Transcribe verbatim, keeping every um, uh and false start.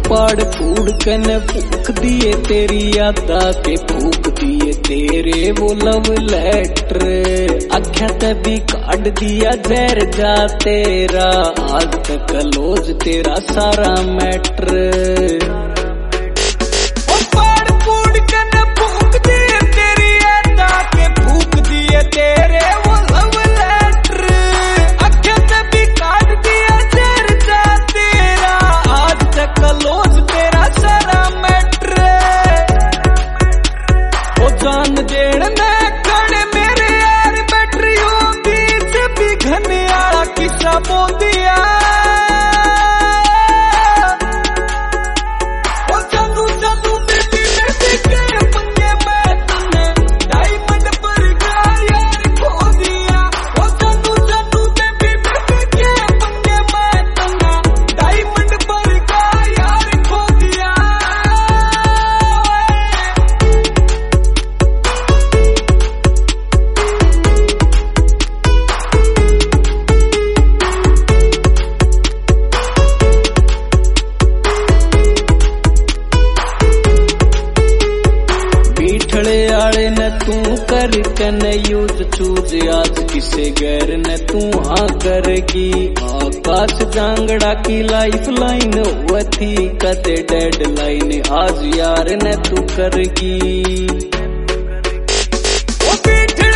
पाड़ फूड़ कन फूक दिए तेरी यादा के फूक दिए तेरे वो लव लेटर। अख्या ते भी काट दिया जहर जा तेरा, आज तक कलोज तेरा सारा मैटर। तू कर कन यूज चूज आज किसे गैर न तू हाँ करेगी। आकाश जांगड़ा की लाइफ लाइन हुआ थी कदे डेड लाइन, आज यार न तू करेगी।